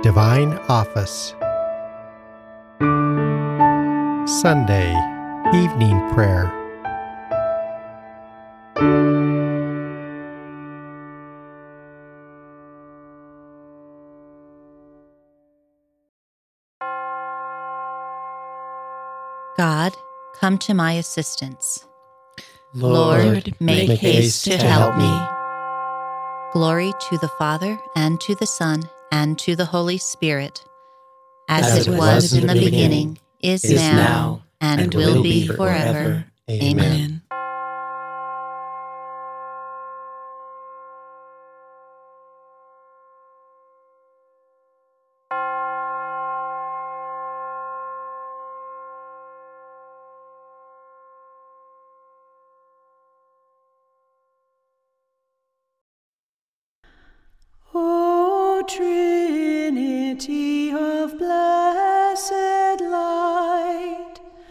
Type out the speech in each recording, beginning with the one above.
Divine Office. Sunday Evening Prayer. God, come to my assistance. Lord, make haste to help me. Glory to the Father, and to the Son, and to the Holy Spirit, as it was in the beginning, is now, and will be forever. Amen. O Trinity of blessed light,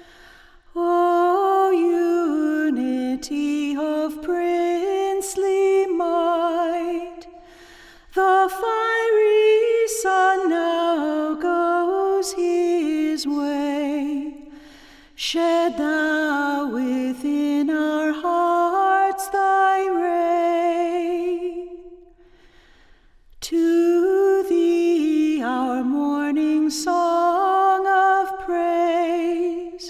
O unity of princely might, the fiery sun now goes his way. Shed thou within our hearts thy ray. To thee our morning song of praise,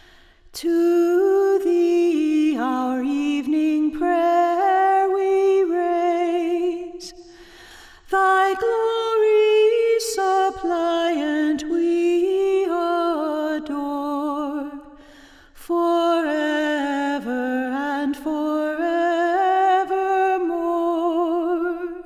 to thee our evening prayer we raise. Thy glory suppliant we adore, forever and forevermore.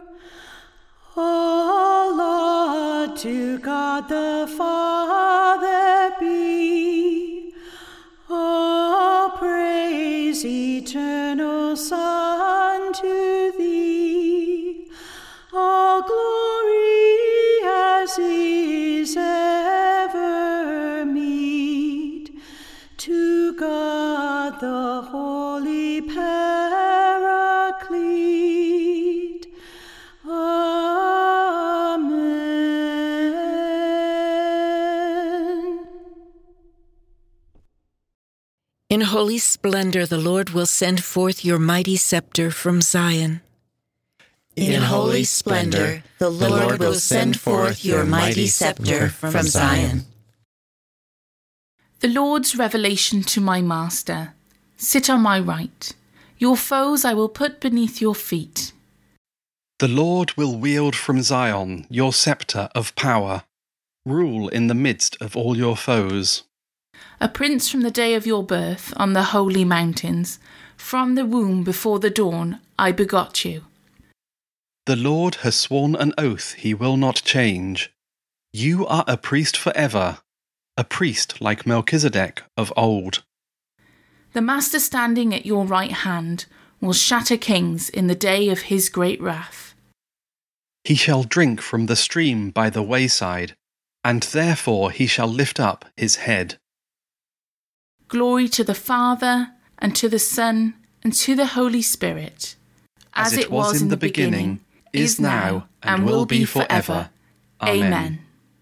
All laud to God the Father be, all praise, eternal Son, to thee, all glory as is ever meet, to God the Holy Paraclete. Amen. In holy splendor the Lord will send forth your mighty scepter from Zion. In holy splendor the Lord will send forth your mighty scepter from Zion. The Lord's revelation to my master. Sit on my right. Your foes I will put beneath your feet. The Lord will wield from Zion your scepter of power. Rule in the midst of all your foes. A prince from the day of your birth on the holy mountains. From the womb before the dawn I begot you. The Lord has sworn an oath he will not change. You are a priest forever, a priest like Melchizedek of old. The Master standing at your right hand will shatter kings in the day of his great wrath. He shall drink from the stream by the wayside, and therefore he shall lift up his head. Glory to the Father, and to the Son, and to the Holy Spirit, as it was in the beginning, is now, and will be forever. Amen.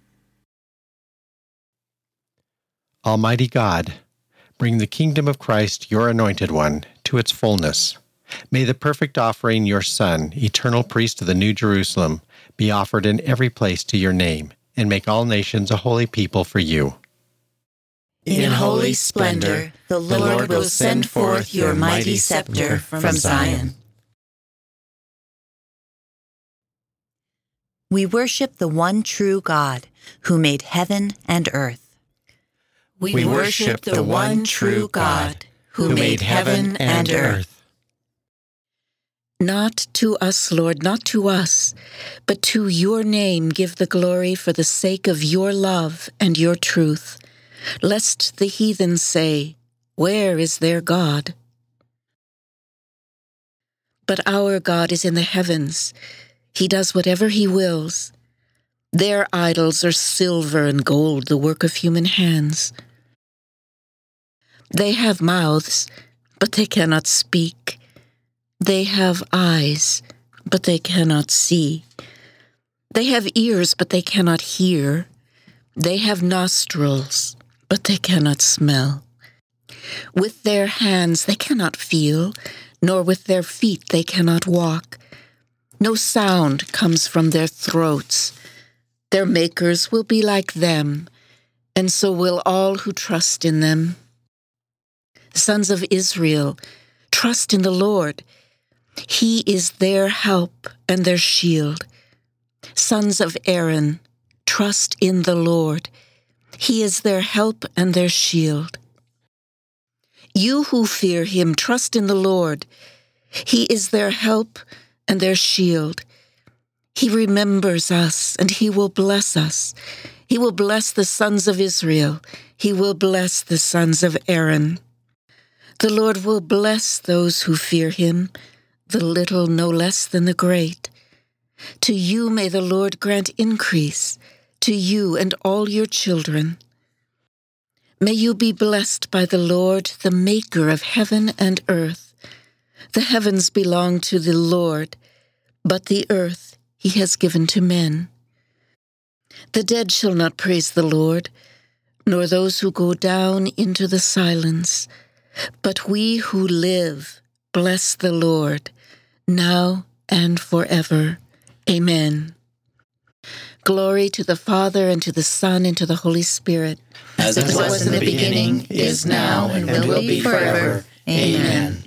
Almighty God, bring the kingdom of Christ, your anointed one, to its fullness. May the perfect offering, your Son, eternal priest of the New Jerusalem, be offered in every place to your name, and make all nations a holy people for you. In holy splendor the Lord will send forth your mighty scepter from Zion. We worship the one true God, who made heaven and earth. We worship the one true God, who made heaven and earth. Not to us, Lord, not to us, but to your name give the glory for the sake of your love and your truth, lest the heathen say, where is their God? But our God is in the heavens. He does whatever he wills. Their idols are silver and gold, the work of human hands. They have mouths, but they cannot speak. They have eyes, but they cannot see. They have ears, but they cannot hear. They have nostrils, but they cannot smell. With their hands they cannot feel, nor with their feet they cannot walk. No sound comes from their throats. Their makers will be like them, and so will all who trust in them. Sons of Israel, trust in the Lord. He is their help and their shield. Sons of Aaron, trust in the Lord. He is their help and their shield. You who fear him, trust in the Lord. He is their help and their shield. He remembers us, and he will bless us. He will bless the sons of Israel. He will bless the sons of Aaron. The Lord will bless those who fear him, the little no less than the great. To you may the Lord grant increase, to you and all your children. May you be blessed by the Lord, the maker of heaven and earth. The heavens belong to the Lord, but the earth he has given to men. The dead shall not praise the Lord, nor those who go down into the silence. But we who live bless the Lord, now and forever. Amen. Glory to the Father, and to the Son, and to the Holy Spirit. As it was in the beginning, is now, and will be forever. Amen.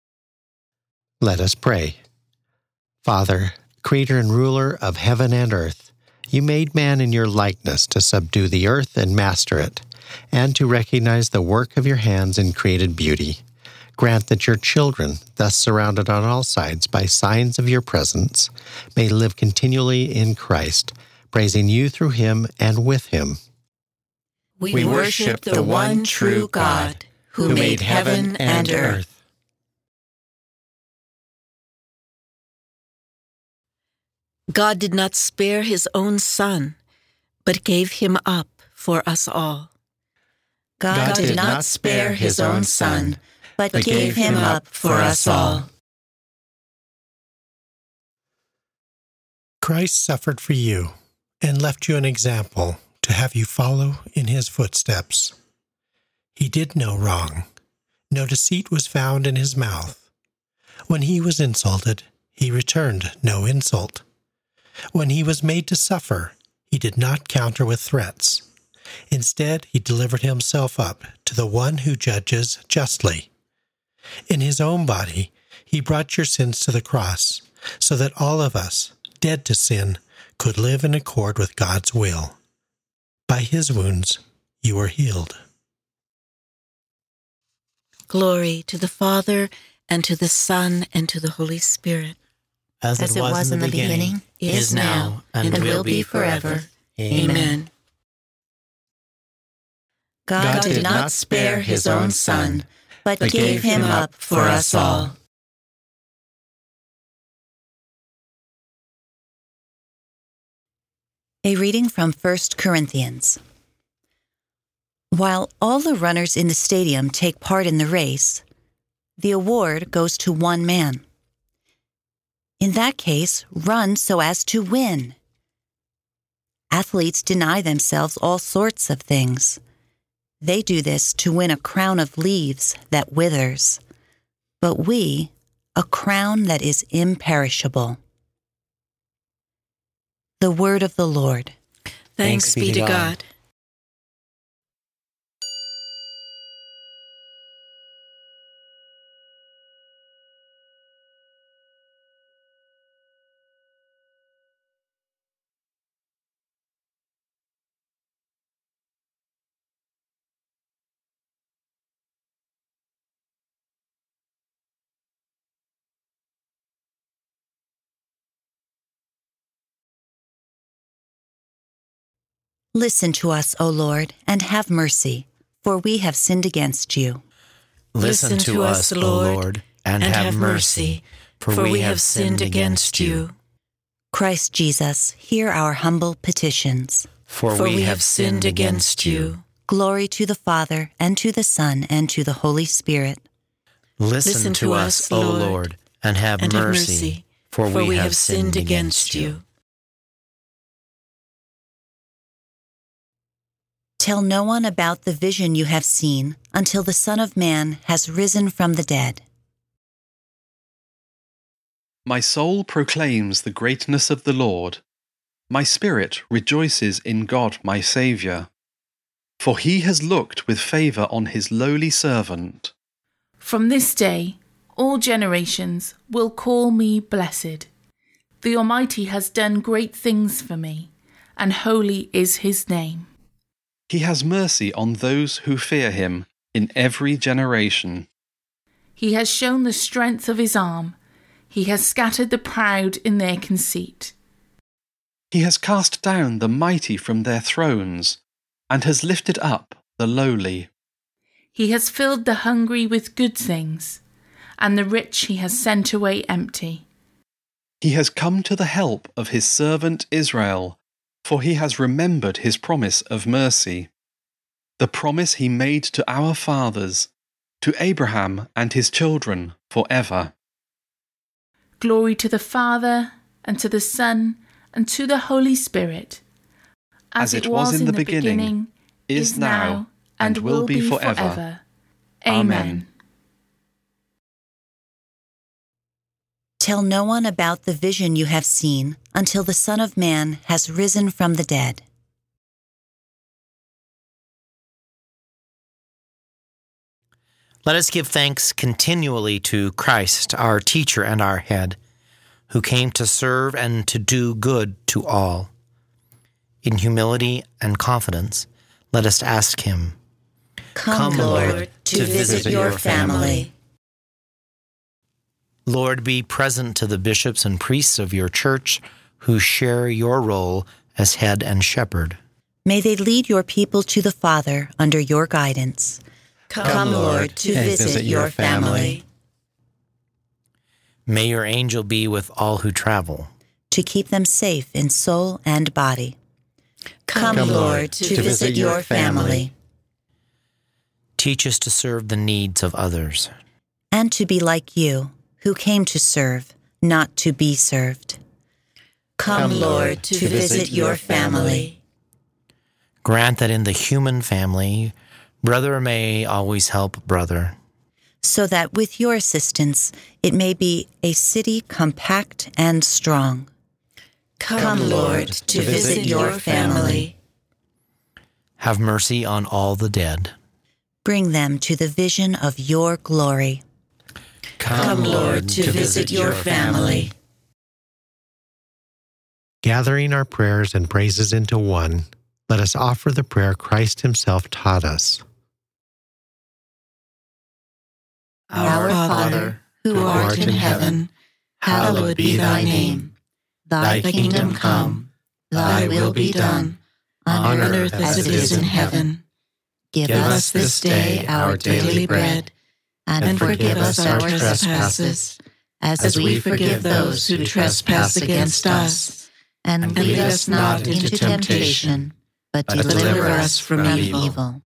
Let us pray. Father, creator and ruler of heaven and earth, you made man in your likeness to subdue the earth and master it, and to recognize the work of your hands in created beauty. Grant that your children, thus surrounded on all sides by signs of your presence, may live continually in Christ, praising you through him and with him. We worship the one true God, who made heaven and earth. God did not spare his own Son, but gave him up for us all. God did not spare his own Son, but gave him up for us all. Christ suffered for you and left you an example to have you follow in his footsteps. He did no wrong. No deceit was found in his mouth. When he was insulted, he returned no insult. When he was made to suffer, he did not counter with threats. Instead, he delivered himself up to the one who judges justly. In his own body, he brought your sins to the cross, so that all of us, dead to sin, could live in accord with God's will. By his wounds, you were healed. Glory to the Father, and to the Son, and to the Holy Spirit. As it was in the beginning, is now, and will be forever. Amen. God did not spare his own Son, but gave him up for us all. A reading from 1 Corinthians. While all the runners in the stadium take part in the race, the award goes to one man. In that case, run so as to win. Athletes deny themselves all sorts of things. They do this to win a crown of leaves that withers, but we, a crown that is imperishable. The word of the Lord. Thanks be to God. Listen to us, O Lord, and have mercy, for we have sinned against you. Listen to us, O Lord, and have mercy, for we have sinned against you. Christ Jesus, hear our humble petitions. For we have sinned against you. Glory to the Father, and to the Son, and to the Holy Spirit. Listen to us, O Lord, and have mercy, for we have sinned against you. Tell no one about the vision you have seen until the Son of Man has risen from the dead. My soul proclaims the greatness of the Lord. My spirit rejoices in God my Saviour. For he has looked with favour on his lowly servant. From this day, all generations will call me blessed. The Almighty has done great things for me, and holy is his name. He has mercy on those who fear him in every generation. He has shown the strength of his arm. He has scattered the proud in their conceit. He has cast down the mighty from their thrones, and has lifted up the lowly. He has filled the hungry with good things, and the rich he has sent away empty. He has come to the help of his servant Israel, for he has remembered his promise of mercy, the promise he made to our fathers, to Abraham and his children forever. Glory to the Father, and to the Son, and to the Holy Spirit, as it was in the beginning, is now, and will be forever. Amen. Tell no one about the vision you have seen until the Son of Man has risen from the dead. Let us give thanks continually to Christ, our teacher and our head, who came to serve and to do good to all. In humility and confidence, let us ask him, Come, Lord, to visit your family. Lord, be present to the bishops and priests of your church who share your role as head and shepherd. May they lead your people to the Father under your guidance. Come, Lord, to visit your family. May your angel be with all who travel, to keep them safe in soul and body. Come, Lord, to visit your family. Teach us to serve the needs of others, and to be like you, who came to serve, not to be served. Come, Lord, to visit your family. Grant that in the human family, brother may always help brother, so that with your assistance it may be a city compact and strong. Come, Lord, to visit your family. Have mercy on all the dead. Bring them to the vision of your glory. Come, Lord, to visit your family. Gathering our prayers and praises into one, let us offer the prayer Christ himself taught us. Our Father, who art in heaven, hallowed be thy name. Thy kingdom come, thy will be done, on earth as it is in heaven. Give us this day our daily bread, and forgive us our trespasses, as we forgive those who trespass against us. And lead us not into temptation, but deliver us from evil.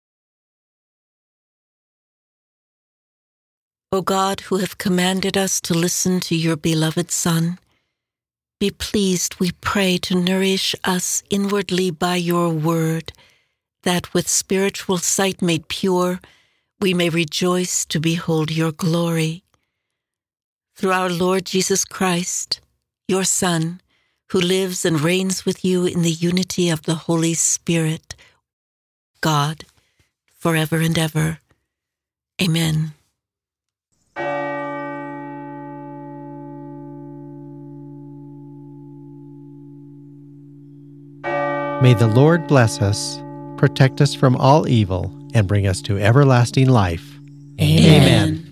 O God, who have commanded us to listen to your beloved Son, be pleased, we pray, to nourish us inwardly by your word, that with spiritual sight made pure, we may rejoice to behold your glory. Through our Lord Jesus Christ, your Son, who lives and reigns with you in the unity of the Holy Spirit, God, forever and ever. Amen. May the Lord bless us, protect us from all evil, and bring us to everlasting life. Amen.